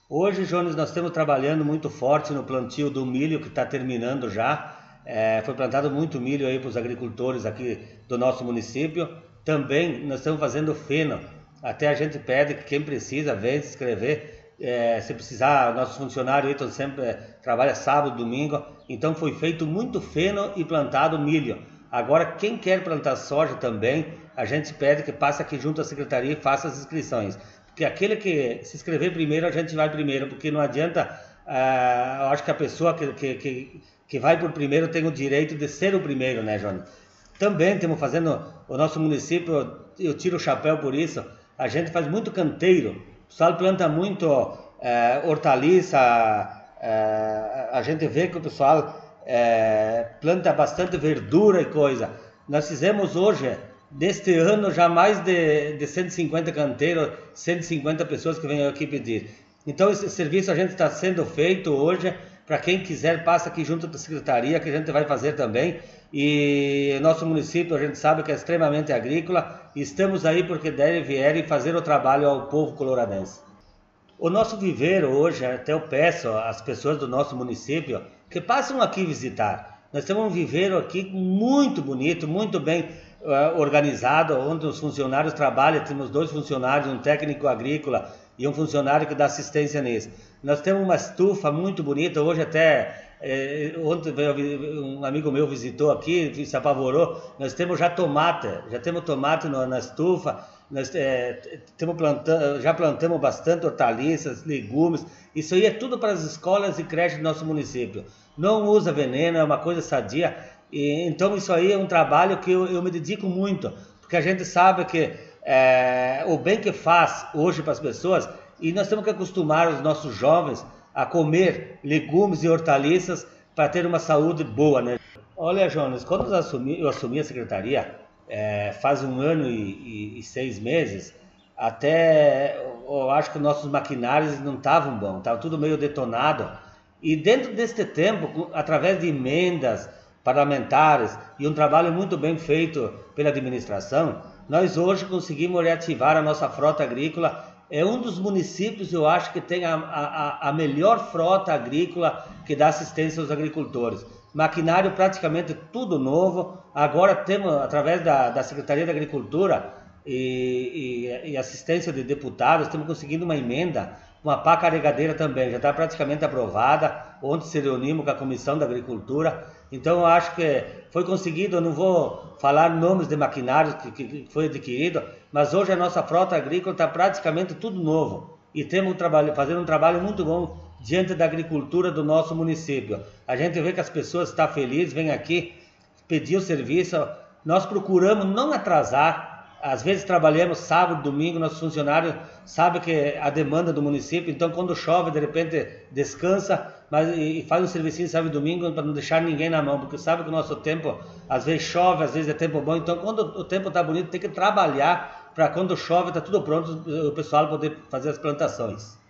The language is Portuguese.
Hoje, Jones, nós estamos trabalhando muito forte no plantio do milho que está terminando já. Foi plantado muito milho aí para os agricultores aqui do nosso município. Também nós estamos fazendo feno. Até a gente pede que quem precisa vem se inscrever. Se precisar, nossos funcionários aí estão sempre trabalham sábado, domingo. Então foi feito muito feno e plantado milho. Agora, quem quer plantar soja também, a gente pede que passe aqui junto à secretaria e faça as inscrições. Porque aquele que se inscrever primeiro, a gente vai primeiro, porque não adianta, eu acho que a pessoa que vai por primeiro tem o direito de ser o primeiro, né, Johnny? Também estamos fazendo, o nosso município, eu tiro o chapéu por isso, a gente faz muito canteiro, o pessoal planta muito hortaliça, a gente vê que o pessoal planta bastante verdura e coisa. Nós fizemos hoje, deste ano, já mais de 150 canteiros, 150 pessoas que vêm aqui pedir. Então esse serviço a gente está sendo feito hoje, para quem quiser passa aqui junto da secretaria, que a gente vai fazer também. E nosso município a gente sabe que é extremamente agrícola, e estamos aí porque vierem fazer o trabalho ao povo coloradense. O nosso viveiro hoje, até eu peço às pessoas do nosso município que passem aqui visitar. Nós temos um viveiro aqui muito bonito, muito bem organizado, onde os funcionários trabalham. Temos 2 funcionários, um técnico agrícola e um funcionário que dá assistência nisso. Nós temos uma estufa muito bonita, hoje até, ontem um amigo meu visitou aqui, se apavorou, nós temos já temos tomate na estufa, nós já plantamos bastante hortaliças, legumes, isso aí é tudo para as escolas e creches do nosso município. Não usa veneno, é uma coisa sadia, e então isso aí é um trabalho que eu me dedico muito, porque a gente sabe que o bem que faz hoje para as pessoas, e nós temos que acostumar os nossos jovens a comer legumes e hortaliças para ter uma saúde boa, né? Olha, Jonas, quando eu assumi a secretaria, faz 1 ano e 6 meses, até eu acho que nossos maquinários não estavam bons, estava tudo meio detonado. E dentro deste tempo, através de emendas parlamentares e um trabalho muito bem feito pela administração, nós hoje conseguimos reativar a nossa frota agrícola. É um dos municípios, eu acho, que tem a melhor frota agrícola que dá assistência aos agricultores. Maquinário praticamente tudo novo. Agora temos, através da Secretaria da Agricultura e assistência de deputados, estamos conseguindo uma emenda, uma pá carregadeira também, já está praticamente aprovada. Ontem se reunimos com a Comissão da Agricultura. Então eu acho que foi conseguido, eu não vou falar nomes de maquinários que foi adquirido, mas hoje a nossa frota agrícola está praticamente tudo novo. E temos fazendo um trabalho muito bom diante da agricultura do nosso município. A gente vê que as pessoas estão felizes, vêm aqui pedir o serviço. Nós procuramos não atrasar. Às vezes trabalhamos sábado, domingo, nossos funcionários sabem que a demanda do município, então quando chove, de repente descansa, e faz um servicinho sábado e domingo para não deixar ninguém na mão, porque sabe que o nosso tempo, às vezes chove, às vezes é tempo bom, então quando o tempo está bonito tem que trabalhar para quando chove está tudo pronto, o pessoal poder fazer as plantações.